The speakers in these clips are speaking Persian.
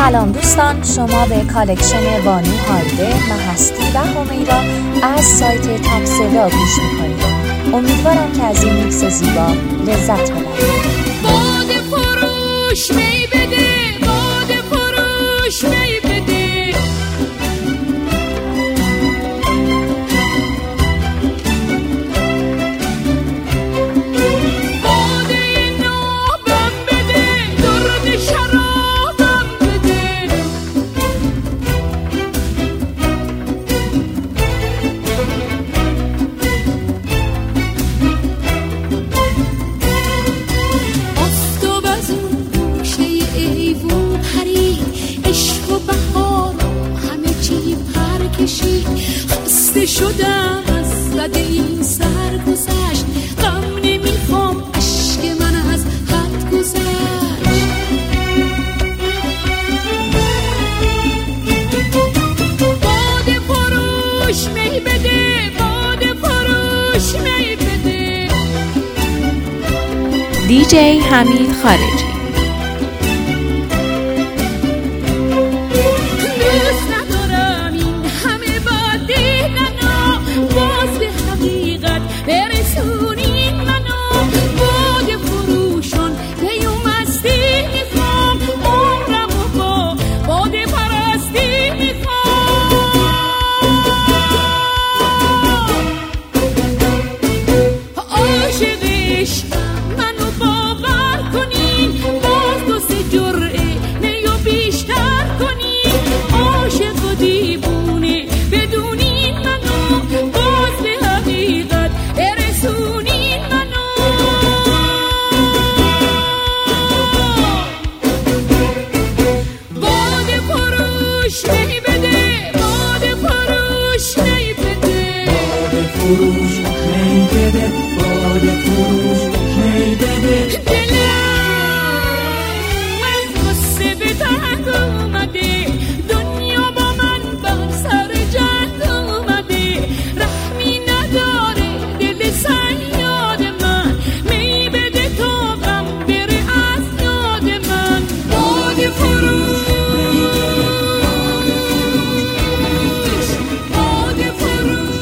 سلام دوستان، شما به کالکشن بانو هایده، مهستی و همیرا از سایت تاپ صدا گوش میکنید. امیدوارم که از این میکس زیبا لذت ببرید. باده فروش می بده، باده فروش می بده، باده نابم بده، درد شرابم بده. آفتاب از اون گوشه ایوون پرید، عشق و بهار همه چی پر کشید. خسته شدم از زده این سرگذشت، غم نمیخوام عشق من از حد گذشت. باده فروش می بده، باده فروش می بده. دیجی حمید خارجی. دوست ندارم این همه باده منو، باز به حقیقت برسونین منو. باده فروشان پیومستی میخوام، عمرمو با باده پرستی میخوام. عاشق عشقم منو باور کنین، باز دو سه جرعه میو بیشتر کنین. عاشق و دیوونه بدونین منو، باز به حقیقت برسونین منو. باده فروش می بده، باده فروش می بده. باده فروش می بده، باده فروش می بده. دلم از غصه به تنگ اومده، دنیا با من بر سر جنگ اومده. رحمی نداره دل صیاد من، می بده تا غم بره از یاد من. باده فروش، باده فروش.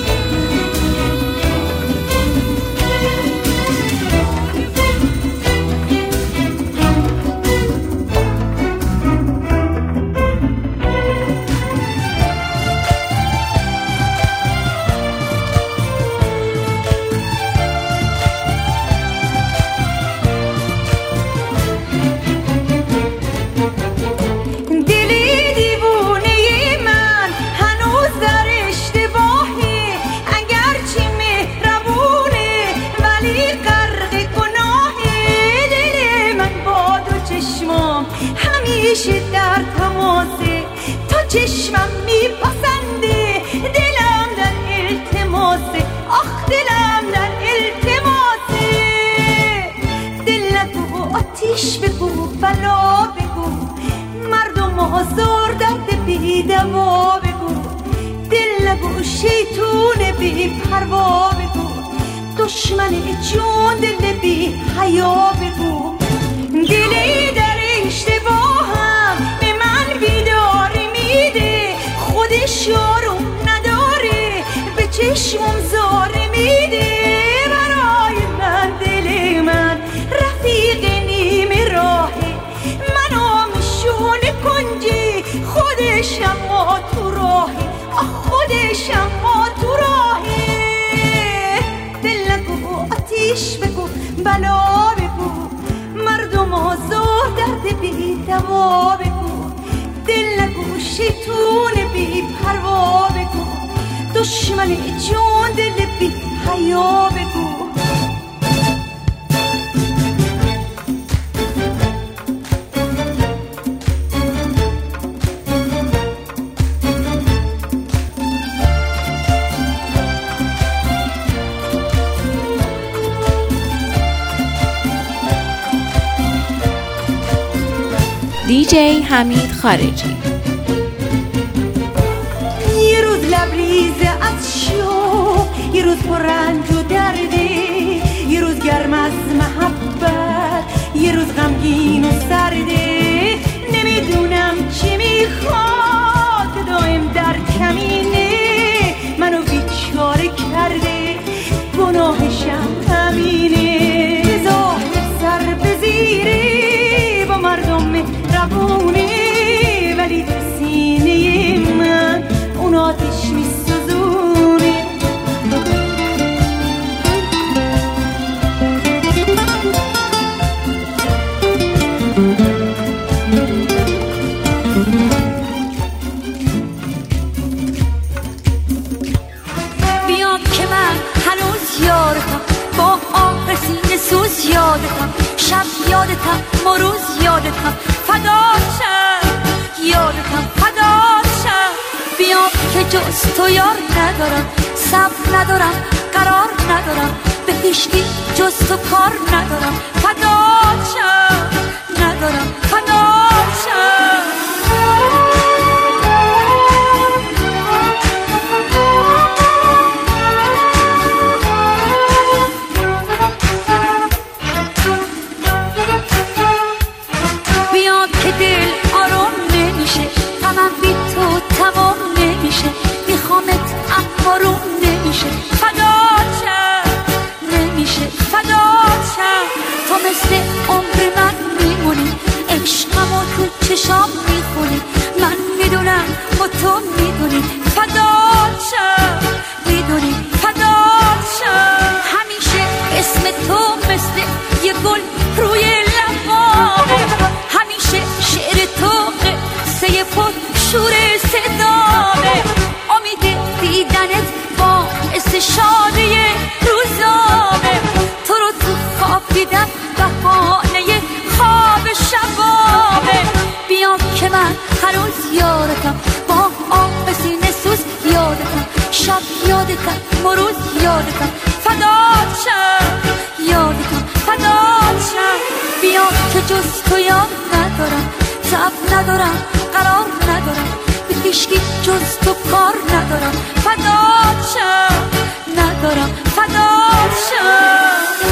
دلی دیوونه من هنوز در اشتباهه، اگرچه مهربونه ولی غرق گناهه. دل من با دو چشمام همیشه در تماسه، تا چشمم میپسنده دلم در التماسه. آخ دلم در التماسه. دل نگو آتیش بگو، بلا بگو، مردم آزار درد بی دوا بگو. دل نگو شیطون بی پروا بگو، دشمن جون دل بی حیا بگو. دلی در اشتباهم به من بیداری میده، خودش آروم نداره به چشمم زاره میده. برای من دل من رفیق نیمه راهه، منو میشونه کنجی خودش اما تو راهه. آخ خودش اما تو راهه. دل نگو آتیش بگو، بلا بگو، مردم آزار درد بی دوا بگو. دل نگو شیطون بی پروا بگو، دشمن جون دل بی حیا بگو. دیجی حمید خارجی. یه روز لبریز از شوق، یه روز پر رنج و درده، یه روز گرم از محبت، یه روز غمگین و سرده. نمیدونم چی سوز یادتم، شب یادتم، مروز یادتم، فداشم یادتم، فداشم. بیام که جز تو یار ندارم، صبر ندارم، قرار ندارم، به هیچکی جز تو کار ندارم، فداشم ندارم، فداشم. بیام که دل آروم نمیشه، غمم بی تو تمام نمیشه، میخوامت اما روم نمیشه، فداشم نمیشه، فداشم. تو مثل عمر من میمونی، عشقمو تو چشام میخونی، من میدونم و تو میدونی، فداشم میدونی، فداشم. همیشه اسم تو مثل یه گل روی لبامه، همیشه شعر تو قصه پر شور صدامه، امید دیدنت باعث شادی روزامه، تو رو تو خواب دیدم بهانه خواب شبامه. بیام که من هنوز یادتم، با آب سینه سوز یادتم، شب یادتم، مروز یادتم، فداشم یادتم، فداشم. بیام که جز تو یاد ندارم، صبر ندارم، قرار ندارم، به هیچکی جز تو کار ندارم، فداشم ندارم، فداشم.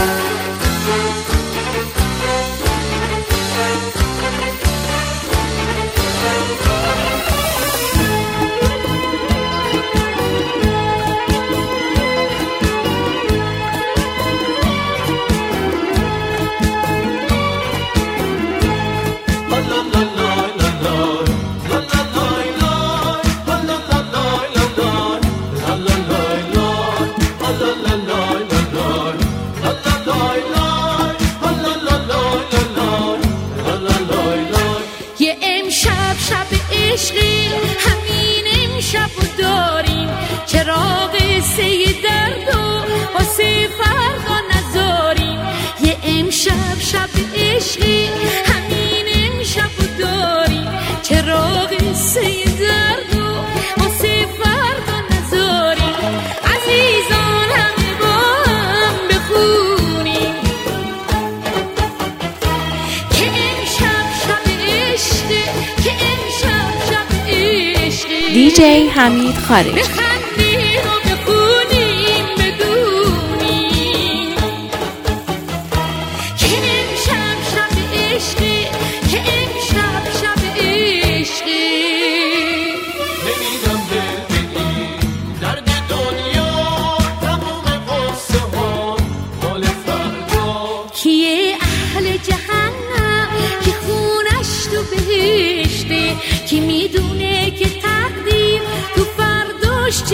دیجی حمید خارجی. کی میدونه که تقدیر تو فرداش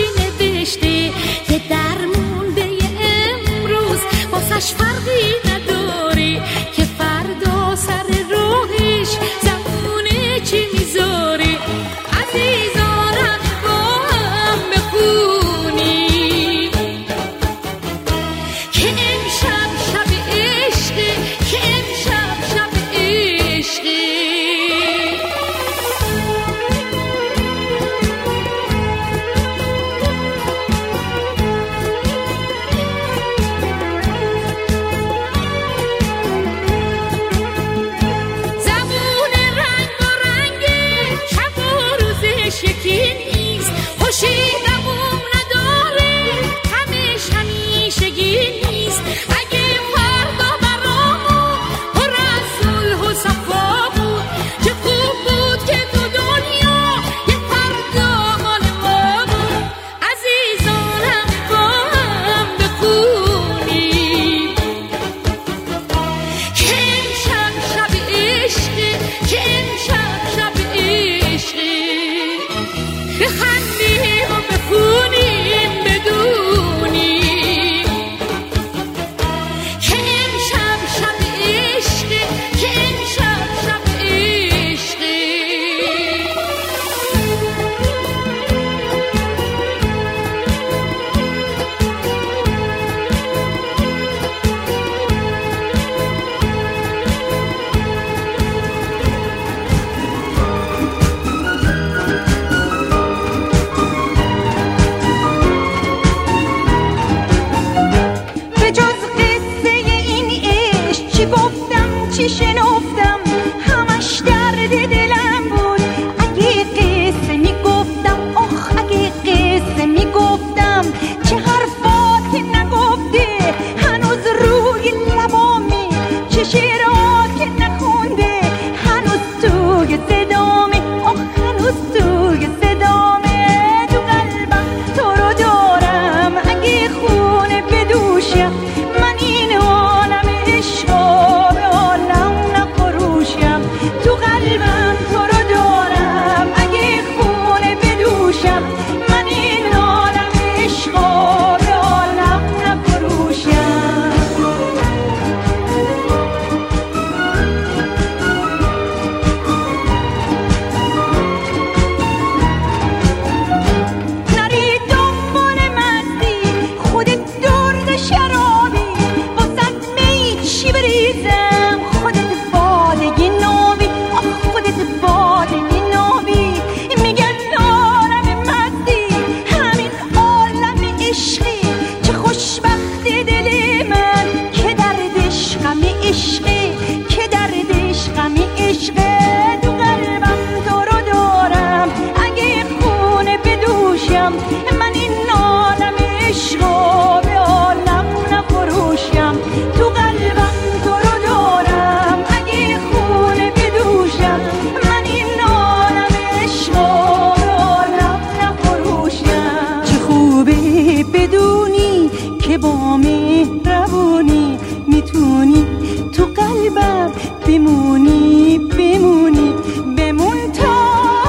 بمونی بمونی بمون تا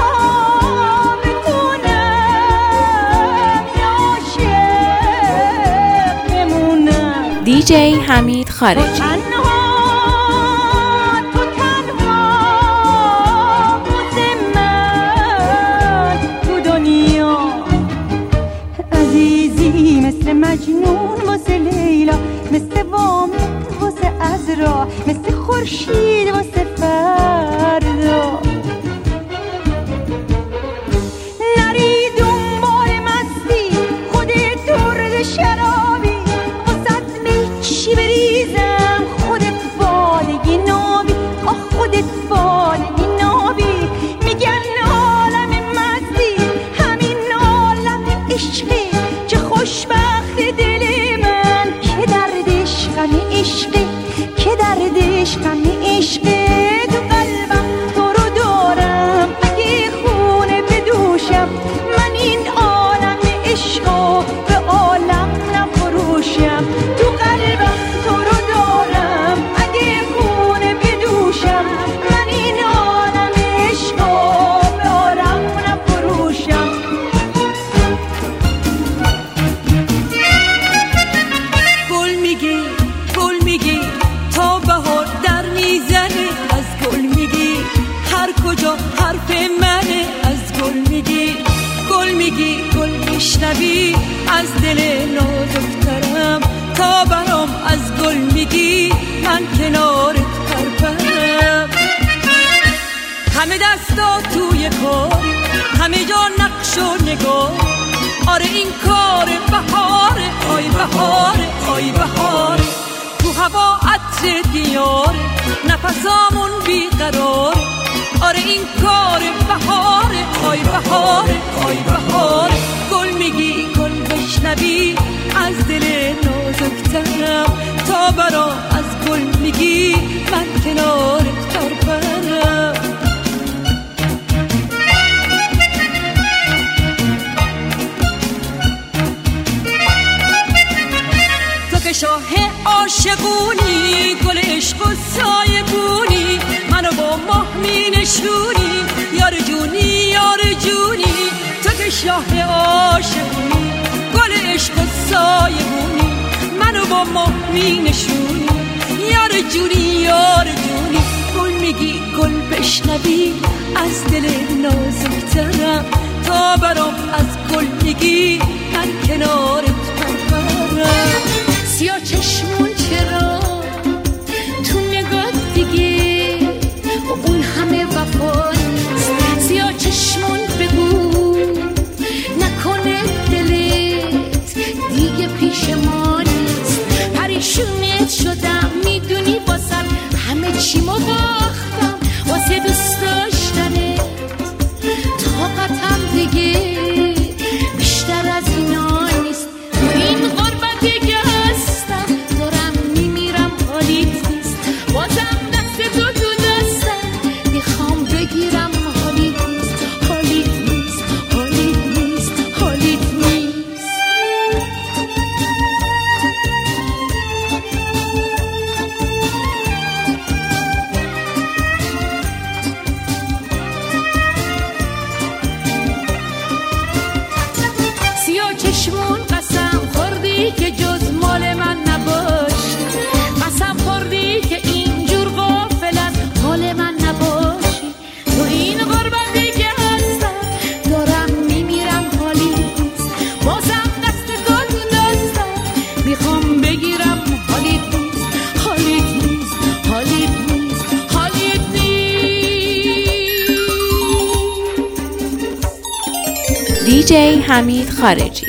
بتونم عاشق بمونم. دیجی حمید خارجی. مثل مجنون واسه لیلا، مثل وامق واسه عذرا، مثل خورشید واسه فردا. نری دنبال مستی خودت درد شرابی، واسه میچی بریزم خودت بالگی نابی. آه خودت بالگی نابی. میگن عالم مستی همین عالم عشقی، خوشبخت دل من که دردش غم عشقه، که دردش غم عشقه. تو قلبم تو رو دارم اگه خونه بدوشم، من این عالم عشقو به عالم نفروشم. تو قلبم تو رو دارم اگه خونه بدوشم، من این عالم عشقو به عالم نفروشم. حرف منه از گل میگی، گل میگی، گل میشنوی از دل نازکترم. تا برام از گل میگی من کنارت پرپرم. همه دستا توی کار، همه جا نقش و نگار. آره این کار بهاره، آی بهاره، آی بهاره. تو هوا عطر دیاره، نفسامون بیقراره. آره این کار بهاره، آی بهاره، آی بهاره. گل میگی، گل بشنوی از دل نازکترم. تا برام از گل میگی من کنارت پرپرم. تو که شاه عاشقونی، گل عشق و سایه بونی، منو با ماه می نشونی. یار جونی، یار جونی. تو که شاه عاشقونی، گل عشق و سایه بونی، منو با ماه می نشونی. یار جونی، یار جونی. گل میگی، گل بشنوی از دل نازکترم. تا برام از گل میگی من کنارت پرپرم. سیاه چشمون چرا تو نگاه دیگه اون همه وفا نیست. سیاه چشمون بگو نکنه دلت دیگه پیش ما نیست. پریشونت شدم میدونی واسم همه چیمو باختم، واسه دوست داشتنت طاقتم دیگه بیشتر از اینا نیست. این غربت دیگه هستم، دارم میمیرم حالیت نیست. بازم دست تو تو دستم میخوام بگیرم حالیت نیست، حالیت نیست، حالیت نیست، حالیت نیست. سیاه چشمون قسم خوردی که جز مال من نباشی. قسم خوردی که اینجور غافلت حال من نباشی. تو این غربتی که هستم دارم میمیرم حالی نیست. بازم دست تو تو دستم میخوام بگیرم حالیت نیست، حالیت نیست، حالیت نیست، حالیت نیست. دیجی حمید خارجی.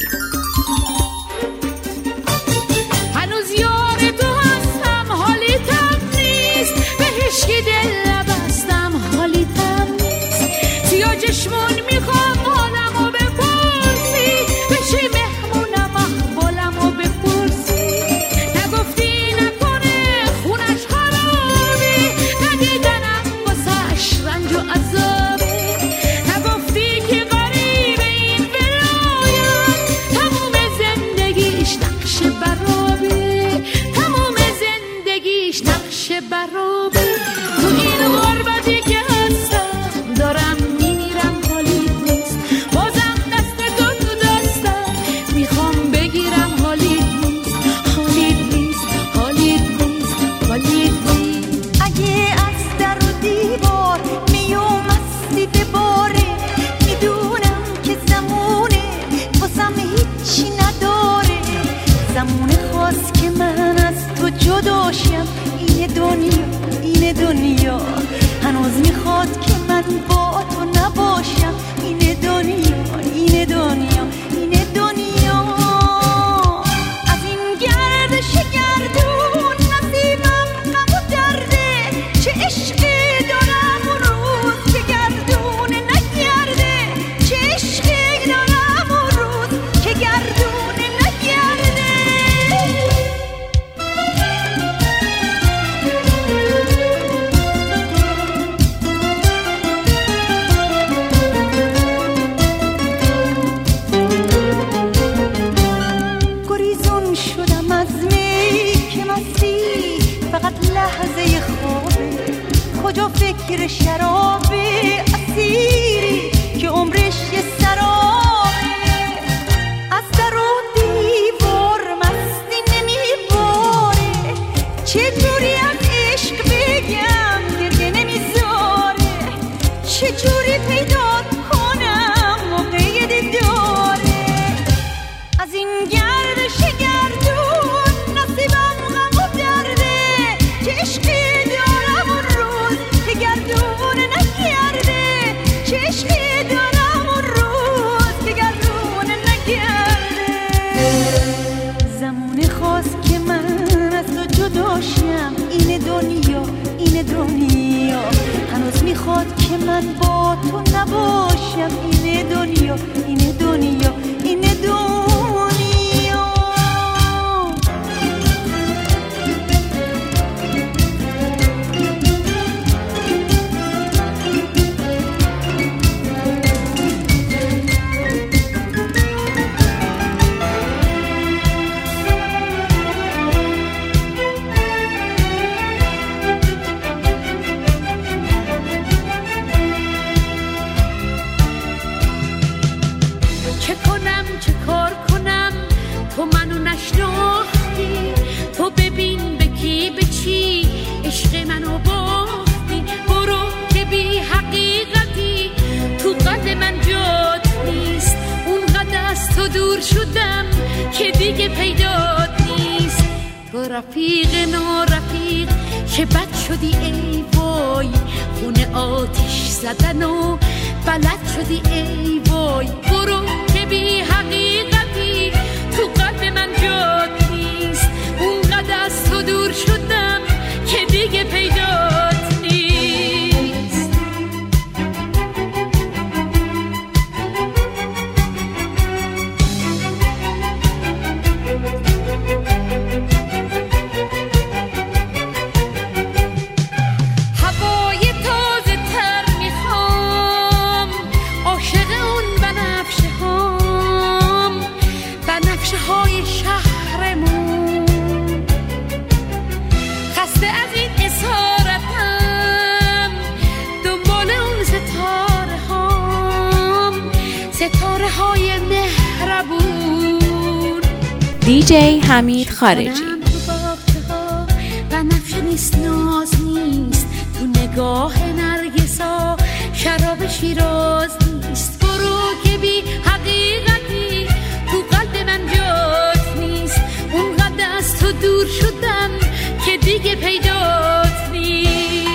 هنوز یار تو هستم حالیتم نیست، به هشکی دل نبستم حالیتم نیست. سیاه چشمون میخوام حالمو بپرسی، بشی مهمونم احوالمو بپرسی. نگفتی نکنه خونش خرابی، ندیدنم واسش رنج و عذابی. نگفتی که غریب این ولایت این دنیا هنوز میخواد که من با تو نباشم. این دنیا این دنیا این دنیا از این گردش گردون نصیبم غم و درده. چه عشقی دارم اون روز که گردون نگرده. چه عشقی دارم اون روز که گردون نگرده. گریزون شدم از می که مستی فقط لحظه خوابه. کجا فکر شرابه اسیری که عمرش یه سرابه. از در و دیوار مستی نمیباره. چجوری از عشق بگم گریه نمیذاره. چجوری پیدا کنم موقع دیداره. از این گردش گردون نصیبم غم و درده. چه عشقی دارم اون روز که گردون نگرده. چه عشقی دارم اون روز که گردون نگرده. زمانی خواست که من از تو جداشم. این دنیا این دنیا هنوز میخواد که من با تو نباشم. این دنیا این دنیا این دنیا. چه کنم چه کار کنم تو منو نشناختی. تو ببین به کی به چی عشق منو باختی. برو که بی حقیقتی تو قلب من جات نیست. اونقدر از تو دور شدم که دیگه پیدات نیست. تو رفیق نارفیق که بد شدی ای وای. خونه آتش زدن و بلد شدی ای وای. برو که بی حقیقتی تو قلب من جات نیست. اونقدر از تو دور شدم که دیگه پیدات نیست. هوای تازه تر میخوام. عاشق اون بنفشه هام. بنفشه های شهرمون. خسته از این اسارتم. دنبال اون ستاره هام. ستاره های مهربون. دیجی حمید خارجی. بنفشه نیست ناز نیست. تو نگاه نرگسا شراب شیراز نیست. برو که بی حقیقتی تو قلب من جات نیست. اونقدر از تو دور شدم که دیگه پیدات نیست.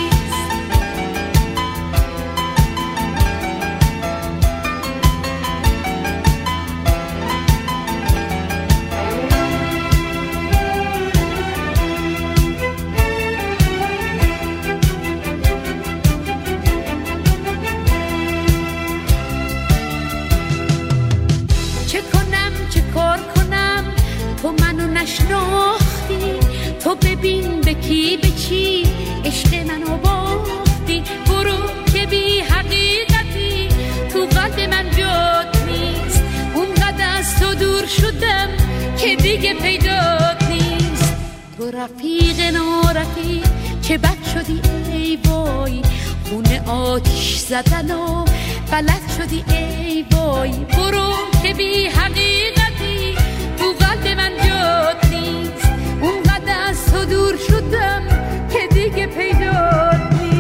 چه کنم چه کار کنم تو منو نشناختی. تو ببین به کی به چی عشق منو باختی. برو که بی حقیقتی تو قلب من جات نیست. اونقدر از تو دور شدم که دیگه پیدات نیست. تو رفیق نارفیق که بد شدی ای وای. خونه آتش زدن و بلد شدی ای وای. برو که بی حقیقتی تو قلب من جات نیست. اونقدر از تو دور شدم که دیگه پیدات نیست.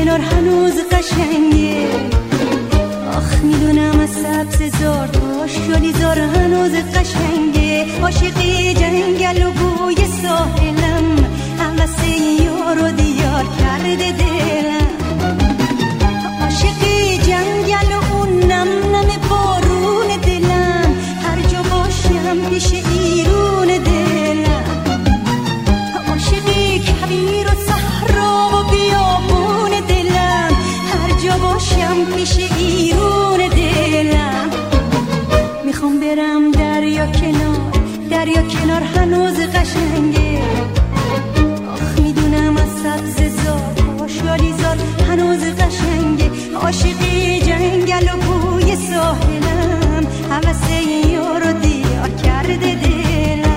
کنار هنوز قشنگه. آخ میدونم از سبز زار تا شالیزار هنوز قشنگه. عاشقی جنگل و بوی ساحلم، هوس یار و دیار کرده دلم. عاشقی جنگل و اون نم نم بارون دلم، هر جا باشم پیش ایرون دلم. عاشقی کویر و صحرا و بیابون دلم، هر جا باشم پیش ایرون دلم. میخوام برم دریا کنار، دریا کنار هنوز قشنگه. آخ میدونم از سبز زار و شالیزار هنوز قشنگه. عاشقی جنگل و بوی ساحلم، هوس یار و دیار کرده دلم.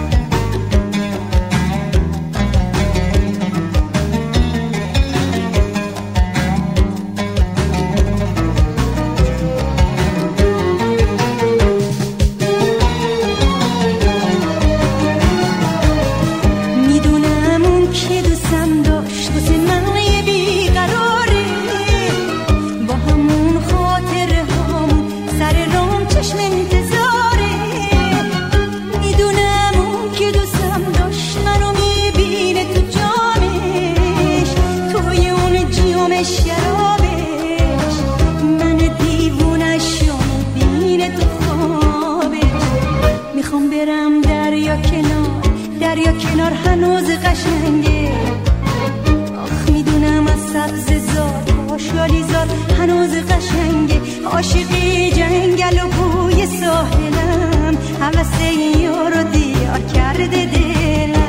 میدونم اون که دوستم داشت واسه من یه بیقراره، با همون خاطره هم سر رام چشم انتظاره. میدونم اون که دوستم داشت منو میبینه تو جامش، توی اون جیومش شرابش، من دیوونشو میبینه تو خوابش. میخوام برم دریا کنار، دریا کنار هنوز قشنگه. آخ میدونم از سبز زار تا شالیزار هنوز قشنگه. عاشقی جنگل و بوی ساحلم، هوس یار و دیار کرده دلم.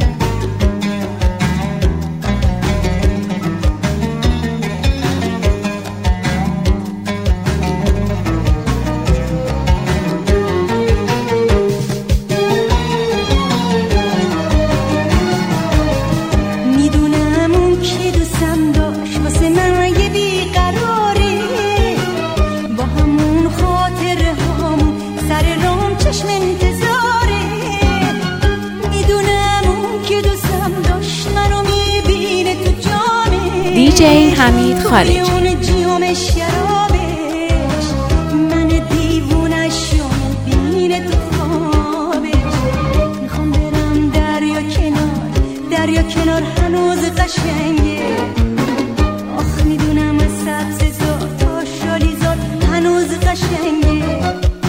میدونم اون که دوستم داشت واسه من یه بیقراره، با همون خاطره هم سر رام چشم انتظاره. میدونم اون که دوستم داشت منو میبینه تو جامش، دیجی حمید خالجی. توی اون جیومش شرابش، من دیوونشو میبینه تو خوابش. میخوام برم دریا کنار، دریا کنار هنوز قشنگه. آخ میدونم از سبز زار تا شالیزار هنوز قشنگه.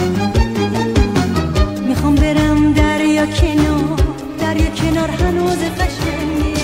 میخوام برم دریا کنار، دریا کنار هنوز قشنگه.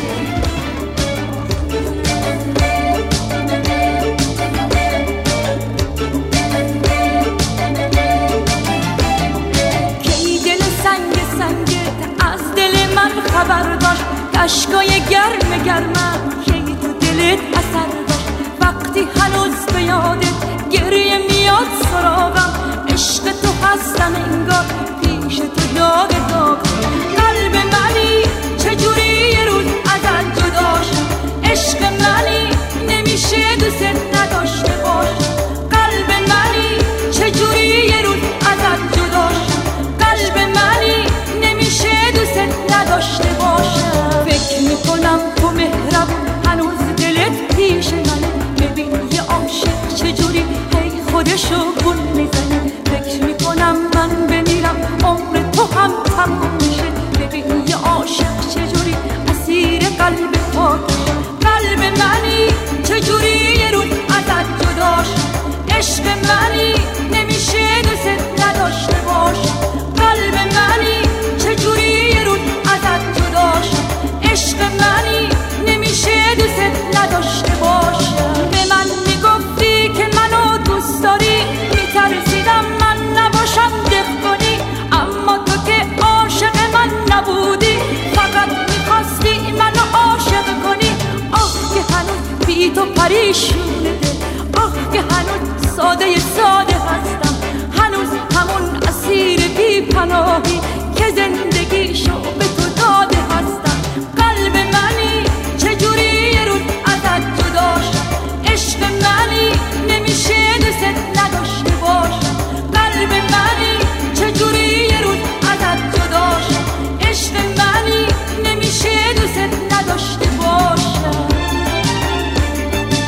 کی دل سنگ سنگت از دل من خبر داشت، اشکای گرم گرمم کی تو دلت اثر داشت. وقتی هنوز به یادت گریه میاد سراغم، عشق تو هستم انگار پیش تو داغ داغ. قلب منی چجوری یه روز ازت جدا شد، عشق منی نمیشه دوست نداشته باشم. قلب منی چجوری یه روز ازت جدا شد، قلب منی نمیشه دوست نداشته باشم. فکر میکنم تو مهربون هنوز دلت پیش منه، ببین یه عاشق چجوری هی خودشو گول میزنه. فکر میکنم من بمیرم عمر تو هم تموم میشه، ببین یه عاشق چجوری اسیر قلب پاکشه. قلب منی چجوری یه روز ازت جدا شد، عشق منی نمیشه دوست نداشته باشم. قلب منی چجوری یه روز ازت جدا شد، عشق منی نمیشه دوست نداشته باشم. به من میگفتی که منو دوست داری، میترسیدم من نباشم دفگونی، اما تو که عاشق من نبودی، فقط میخواستی منو عاشق کنی. آه که هنوز بی تو پریشونه دل، آه که هنوز ساده ساده هستم، هنوز همون اسیر بی پناهی که زندگیشو به تو داده هستم. قلب منی چجوری یه روز ازت جدا شد، عشق منی نمیشه دوست نداشته باشم. قلب منی چجوری یه روز ازت جدا شد، عشق منی نمیشه دوست نداشته باشم.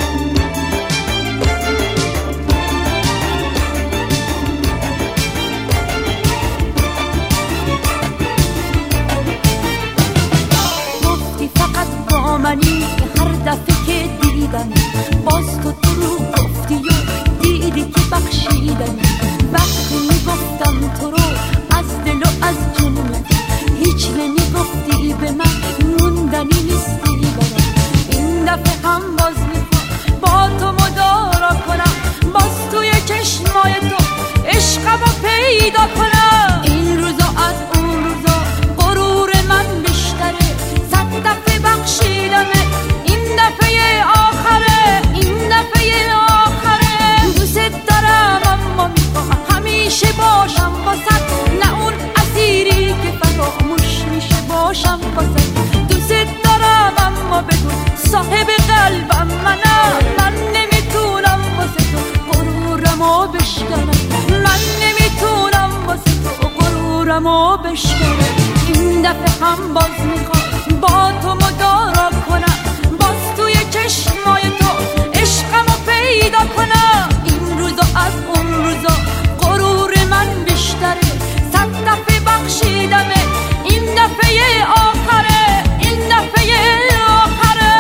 دلم باز میخواد با تو مدارا کنم، باز توی چشمای تو عشقمو پیدا کنم. این روزا از اون روزا غرور من بیشتره، 100 دفعه بخشیدمه، این دفعه آخره، این دفعه آخره.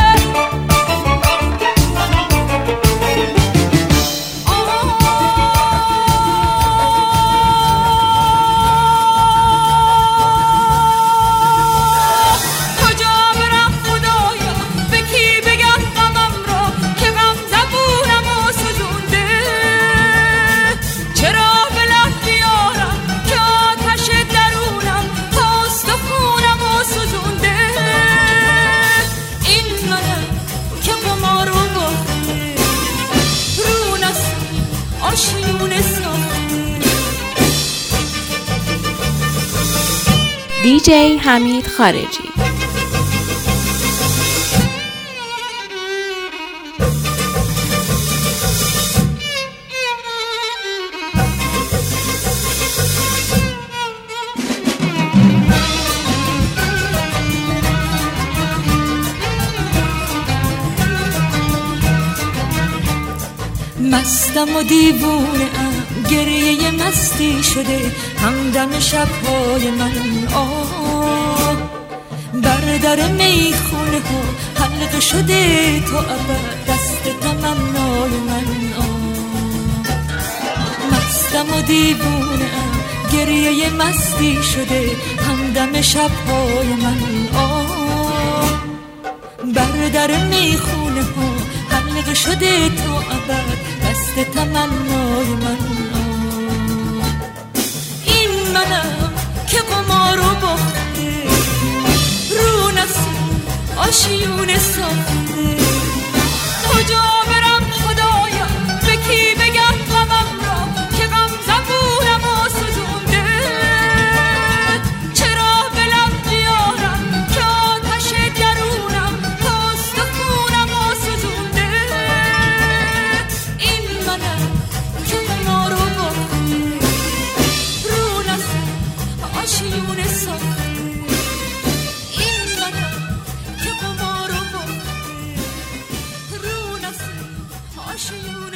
دی‌جی حمید خارجی. مستم و دیوونه ام، گریه مستی شده همدم شبهای من. بر در میخونه ها حلقه شده تو ابد دست تمنای من. مستم و دیوونه ام، گریه مستی شده همدم شبهای من. بر در میخونه ها حلقه شده تو ابد دست تمنای من. این منم که قمارو باخته، رو نسیم آشیونه ساخته. کجا برم خدایا، به کی بگم غمم را که غم زبونم و سوزونده. چرا بلم بیارم که آتش درونم تاست خونم و سوزونده. این منم که قمارو باخته، رو نسیم آشیونه ساخته. you